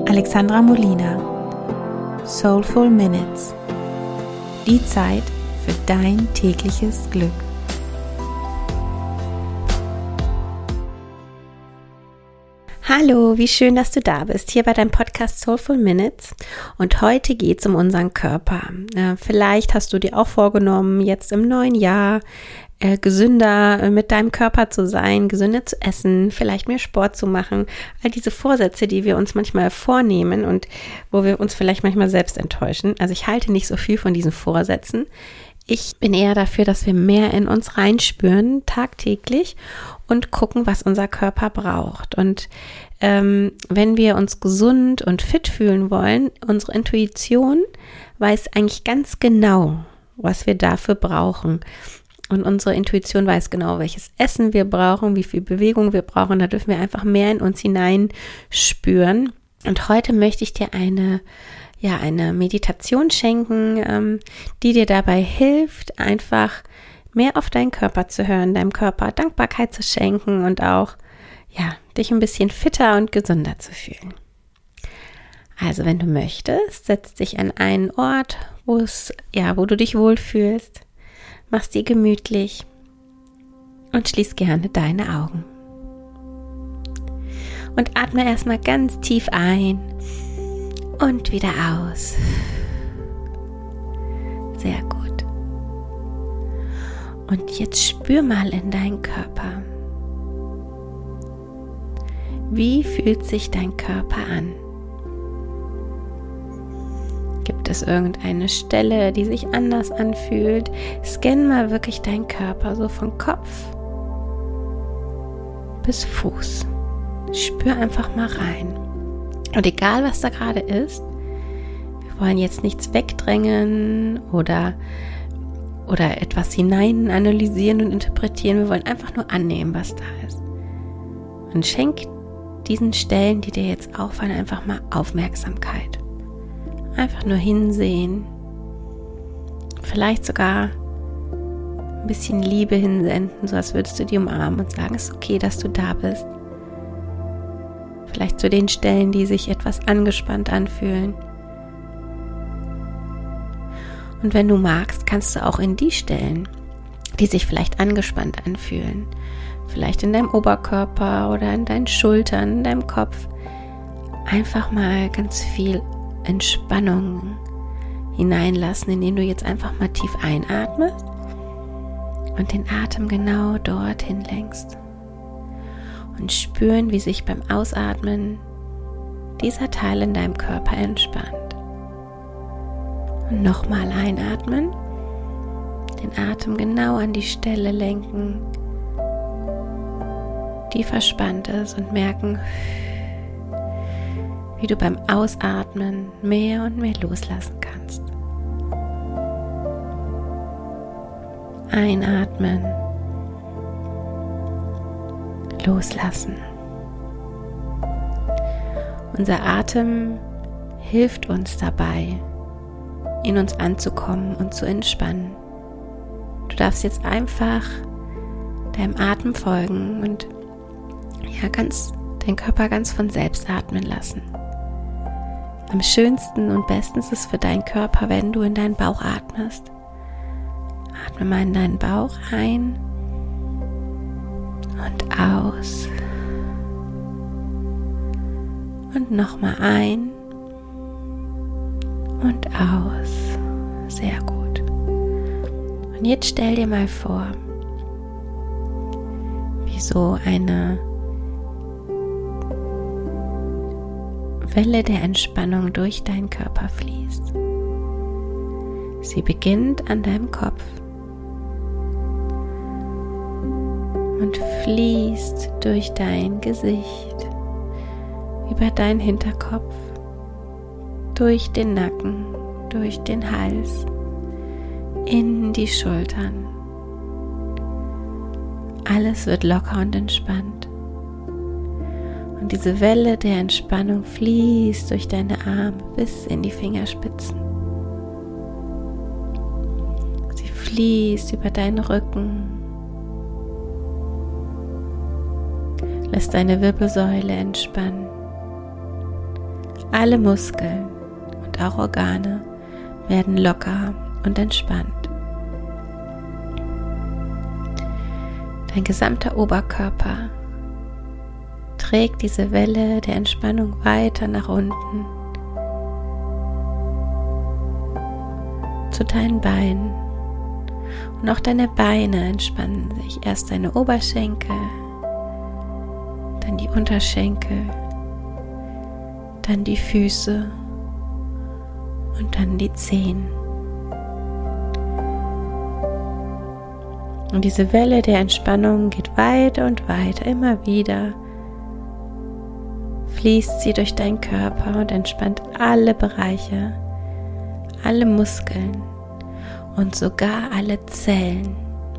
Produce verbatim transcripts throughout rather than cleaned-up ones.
Alexandra Molina. Soulful Minutes. Die Zeit für dein tägliches Glück. Hallo, wie schön, dass du da bist, hier bei deinem Podcast Soulful Minutes. Und heute geht es um unseren Körper. Äh, vielleicht hast du dir auch vorgenommen, jetzt im neuen Jahr äh, gesünder mit deinem Körper zu sein, gesünder zu essen, vielleicht mehr Sport zu machen. All diese Vorsätze, die wir uns manchmal vornehmen und wo wir uns vielleicht manchmal selbst enttäuschen. Also ich halte nicht so viel von diesen Vorsätzen. Ich bin eher dafür, dass wir mehr in uns reinspüren, tagtäglich, und gucken, was unser Körper braucht. Und ähm, wenn wir uns gesund und fit fühlen wollen, unsere Intuition weiß eigentlich ganz genau, was wir dafür brauchen. Und unsere Intuition weiß genau, welches Essen wir brauchen, wie viel Bewegung wir brauchen. Da dürfen wir einfach mehr in uns hineinspüren. Und heute möchte ich dir eine ja, eine Meditation schenken, ähm, die dir dabei hilft, einfach mehr auf deinen Körper zu hören, deinem Körper Dankbarkeit zu schenken und auch, ja, dich ein bisschen fitter und gesünder zu fühlen. Also, wenn du möchtest, setz dich an einen Ort, wo es, ja, wo du dich wohlfühlst, mach's dir gemütlich und schließ gerne deine Augen. Und atme erstmal ganz tief ein und wieder aus. Sehr gut. Und jetzt spür mal in deinen Körper. Wie fühlt sich dein Körper an? Gibt es irgendeine Stelle, die sich anders anfühlt? Scann mal wirklich deinen Körper, so von Kopf bis Fuß. Spür einfach mal rein. Und egal, was da gerade ist, wir wollen jetzt nichts wegdrängen oder, oder etwas hinein analysieren und interpretieren. Wir wollen einfach nur annehmen, was da ist. Und schenk diesen Stellen, die dir jetzt auffallen, einfach mal Aufmerksamkeit. Einfach nur hinsehen. Vielleicht sogar ein bisschen Liebe hinsenden, so als würdest du die umarmen und sagen, es ist okay, dass du da bist. Vielleicht zu den Stellen, die sich etwas angespannt anfühlen. Und wenn du magst, kannst du auch in die Stellen, die sich vielleicht angespannt anfühlen, vielleicht in deinem Oberkörper oder in deinen Schultern, in deinem Kopf, einfach mal ganz viel Entspannung hineinlassen, indem du jetzt einfach mal tief einatmest und den Atem genau dorthin lenkst. Und spüren, wie sich beim Ausatmen dieser Teil in deinem Körper entspannt. Und nochmal einatmen, den Atem genau an die Stelle lenken, die verspannt ist, und merken, wie du beim Ausatmen mehr und mehr loslassen kannst. Einatmen. Loslassen. Unser Atem hilft uns dabei, in uns anzukommen und zu entspannen. Du darfst jetzt einfach deinem Atem folgen und ja, ganz, deinen Körper ganz von selbst atmen lassen. Am schönsten und besten ist es für deinen Körper, wenn du in deinen Bauch atmest. Atme mal in deinen Bauch ein und aus und nochmal ein und aus. Sehr gut. Und jetzt stell dir mal vor, wie so eine Welle der Entspannung durch deinen Körper fließt. Sie beginnt an deinem Kopf und fließt durch dein Gesicht, über deinen Hinterkopf, durch den Nacken, durch den Hals, in die Schultern. Alles wird locker und entspannt. Und diese Welle der Entspannung fließt durch deine Arme bis in die Fingerspitzen. Sie fließt über deinen Rücken. Lass deine Wirbelsäule entspannen. Alle Muskeln und auch Organe werden locker und entspannt. Dein gesamter Oberkörper trägt diese Welle der Entspannung weiter nach unten zu deinen Beinen. Und auch deine Beine entspannen sich. Erst deine Oberschenkel, dann die Unterschenkel, dann die Füße und dann die Zehen. Und diese Welle der Entspannung geht weiter und weiter, immer wieder fließt sie durch deinen Körper und entspannt alle Bereiche, alle Muskeln und sogar alle Zellen.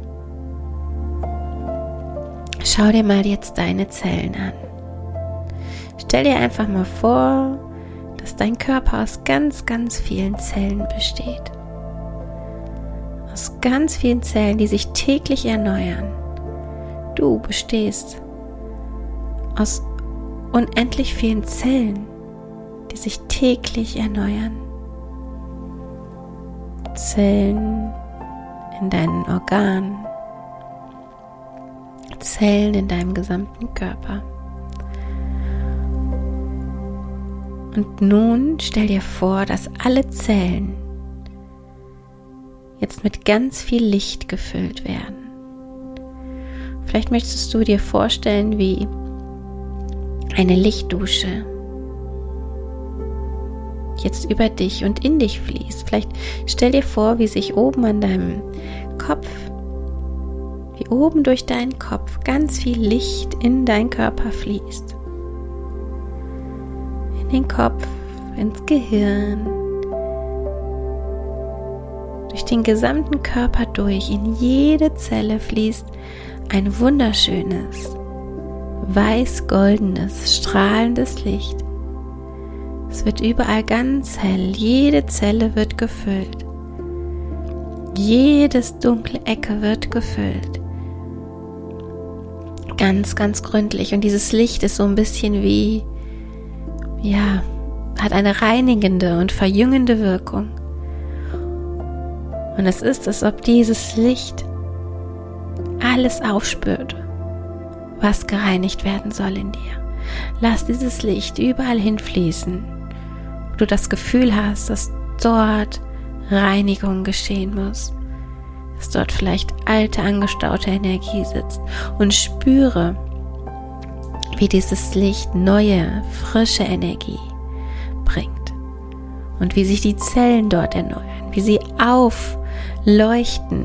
Schau dir mal jetzt deine Zellen an. Stell dir einfach mal vor, dass dein Körper aus ganz, ganz vielen Zellen besteht. Aus ganz vielen Zellen, die sich täglich erneuern. Du bestehst aus unendlich vielen Zellen, die sich täglich erneuern. Zellen in deinen Organen, Zellen in deinem gesamten Körper. Und nun stell dir vor, dass alle Zellen jetzt mit ganz viel Licht gefüllt werden. Vielleicht möchtest du dir vorstellen, wie eine Lichtdusche jetzt über dich und in dich fließt. Vielleicht stell dir vor, wie sich oben an deinem Kopf, wie oben durch deinen Kopf ganz viel Licht in deinen Körper fließt. In den Kopf, ins Gehirn, durch den gesamten Körper durch, in jede Zelle fließt ein wunderschönes, weiß-goldenes, strahlendes Licht. Es wird überall ganz hell, jede Zelle wird gefüllt. Jedes dunkle Ecke wird gefüllt. Ganz, ganz gründlich. Und dieses Licht ist so ein bisschen wie, ja, hat eine reinigende und verjüngende Wirkung. Und es ist, als ob dieses Licht alles aufspürt, was gereinigt werden soll in dir. Lass dieses Licht überall hinfließen, wo du das Gefühl hast, dass dort Reinigung geschehen muss, dass dort vielleicht alte, angestaute Energie sitzt, und spüre, wie dieses Licht neue, frische Energie bringt und wie sich die Zellen dort erneuern, wie sie aufleuchten,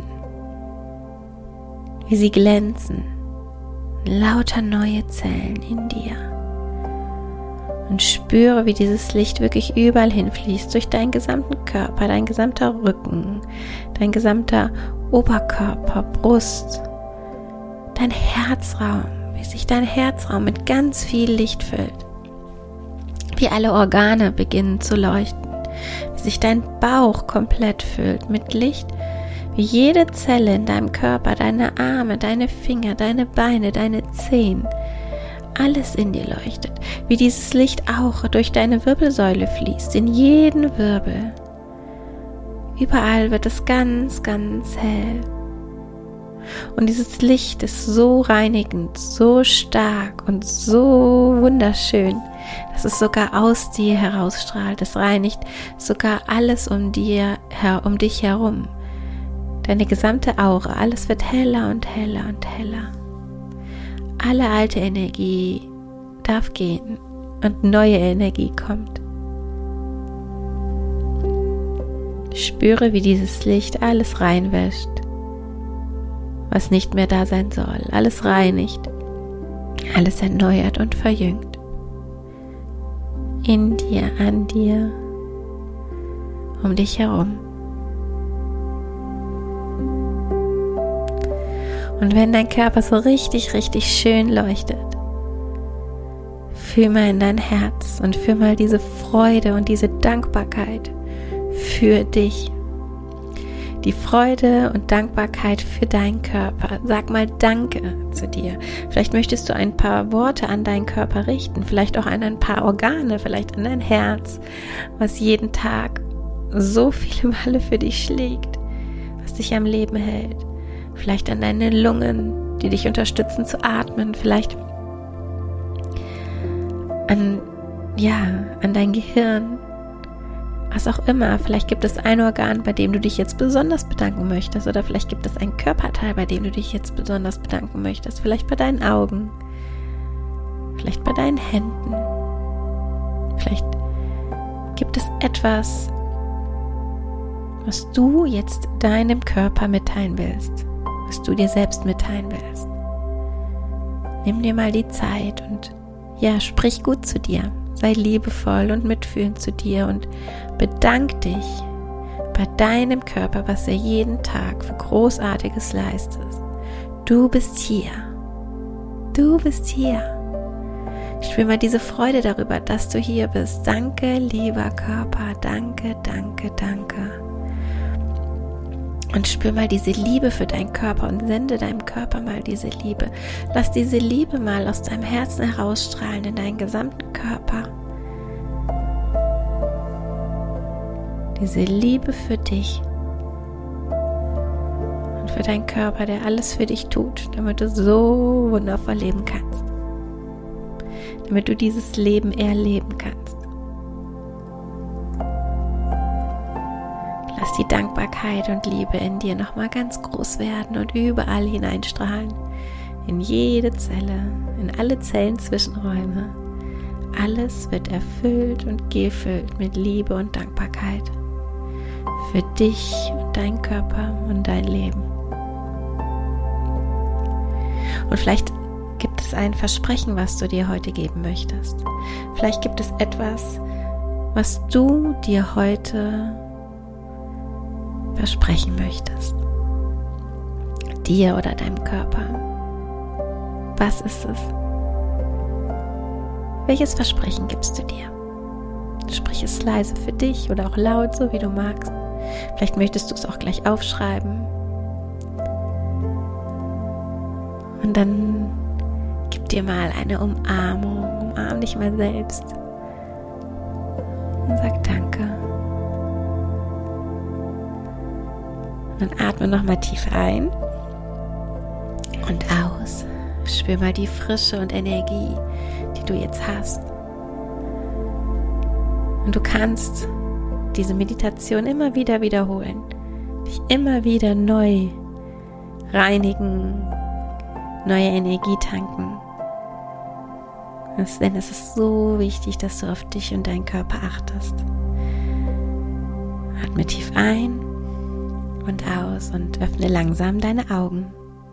wie sie glänzen, lauter neue Zellen in dir. Und spüre, wie dieses Licht wirklich überall hinfließt, durch deinen gesamten Körper, dein gesamter Rücken, dein gesamter Oberkörper, Brust, dein Herzraum, wie sich dein Herzraum mit ganz viel Licht füllt, wie alle Organe beginnen zu leuchten, wie sich dein Bauch komplett füllt mit Licht, wie jede Zelle in deinem Körper, deine Arme, deine Finger, deine Beine, deine Zehen, alles in dir leuchtet, wie dieses Licht auch durch deine Wirbelsäule fließt, in jeden Wirbel. Überall wird es ganz, ganz hell. Und dieses Licht ist so reinigend, so stark und so wunderschön, dass es sogar aus dir herausstrahlt. Es reinigt sogar alles um dir, um dich herum. Deine gesamte Aura, alles wird heller und heller und heller. Alle alte Energie darf gehen und neue Energie kommt. Spüre, wie dieses Licht alles reinwäscht, was nicht mehr da sein soll, alles reinigt, alles erneuert und verjüngt. In dir, an dir, um dich herum. Und wenn dein Körper so richtig, richtig schön leuchtet, fühl mal in dein Herz und fühl mal diese Freude und diese Dankbarkeit für dich. die Freude und Dankbarkeit für deinen Körper. Sag mal Danke zu dir. Vielleicht möchtest du ein paar Worte an deinen Körper richten, vielleicht auch an ein paar Organe, vielleicht an dein Herz, was jeden Tag so viele Male für dich schlägt, was dich am Leben hält. Vielleicht an deine Lungen, die dich unterstützen zu atmen, vielleicht an, ja, an dein Gehirn, was auch immer. Vielleicht gibt es ein Organ, bei dem du dich jetzt besonders bedanken möchtest, oder vielleicht gibt es ein Körperteil, bei dem du dich jetzt besonders bedanken möchtest. Vielleicht bei deinen Augen, vielleicht bei deinen Händen. Vielleicht gibt es etwas, was du jetzt deinem Körper mitteilen willst, was du dir selbst mitteilen willst. Nimm dir mal die Zeit und ja, sprich gut zu dir. Sei liebevoll und mitfühlend zu dir und bedank dich bei deinem Körper, was er jeden Tag für Großartiges leistet. Du bist hier. Du bist hier. Spür mal diese Freude darüber, dass du hier bist. Danke, lieber Körper. Danke, danke, danke. Und spür mal diese Liebe für deinen Körper und sende deinem Körper mal diese Liebe. Lass diese Liebe mal aus deinem Herzen herausstrahlen in deinen gesamten Körper. Diese Liebe für dich und für deinen Körper, der alles für dich tut, damit du so wundervoll leben kannst. Damit du dieses Leben erleben kannst. Lass die Dankbarkeit und Liebe in dir nochmal ganz groß werden und überall hineinstrahlen. In jede Zelle, in alle Zellenzwischenräume. Alles wird erfüllt und gefüllt mit Liebe und Dankbarkeit. Für dich und deinen Körper und dein Leben. Und vielleicht gibt es ein Versprechen, was du dir heute geben möchtest. Vielleicht gibt es etwas, was du dir heute versprechen möchtest. Dir oder deinem Körper. Was ist es? Welches Versprechen gibst du dir? Sprich es leise für dich oder auch laut, so wie du magst. Vielleicht möchtest du es auch gleich aufschreiben. Und dann gib dir mal eine Umarmung. Umarm dich mal selbst. Und sag Danke. Und dann atme nochmal tief ein und aus. Spür mal die Frische und Energie, die du jetzt hast. Und du kannst diese Meditation immer wieder wiederholen, dich immer wieder neu reinigen, neue Energie tanken. Denn es ist so wichtig, dass du auf dich und deinen Körper achtest. Atme tief ein und aus und öffne langsam deine Augen.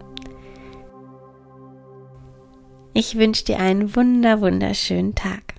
Ich wünsche dir einen wunder, wunderschönen Tag.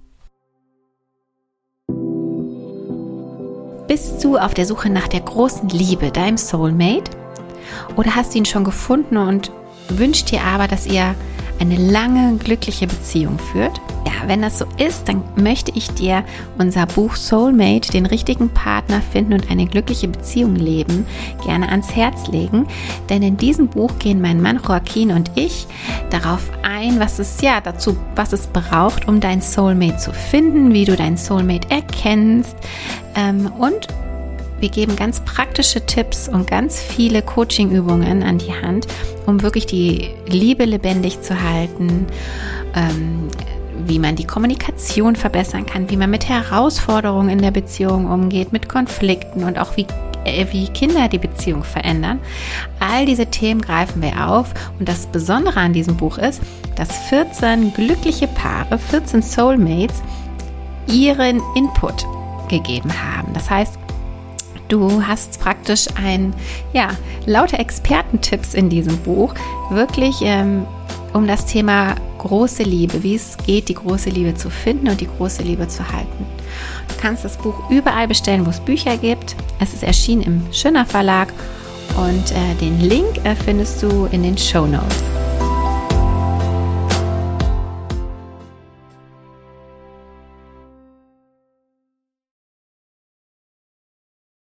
Bist du auf der Suche nach der großen Liebe, deinem Soulmate? Oder hast du ihn schon gefunden und wünschst dir aber, dass ihr eine lange, glückliche Beziehung führt? Ja, wenn das so ist, dann möchte ich dir unser Buch Soulmate, den richtigen Partner finden und eine glückliche Beziehung leben, gerne ans Herz legen. Denn in diesem Buch gehen mein Mann Joaquin und ich darauf ein, was es ja dazu, was es braucht, um dein Soulmate zu finden, wie du dein Soulmate erkennst, ähm, und wir geben ganz praktische Tipps und ganz viele Coaching-Übungen an die Hand, um wirklich die Liebe lebendig zu halten, ähm, wie man die Kommunikation verbessern kann, wie man mit Herausforderungen in der Beziehung umgeht, mit Konflikten und auch wie, äh, wie Kinder die Beziehung verändern. All diese Themen greifen wir auf und das Besondere an diesem Buch ist, dass vierzehn glückliche Paare, vierzehn Soulmates ihren Input gegeben haben. Das heißt, du hast praktisch ein, ja, lauter Expertentipps in diesem Buch, wirklich ähm, um das Thema große Liebe, wie es geht, die große Liebe zu finden und die große Liebe zu halten. Du kannst das Buch überall bestellen, wo es Bücher gibt. Es ist erschienen im Schöner Verlag und äh, den Link äh, findest du in den Shownotes.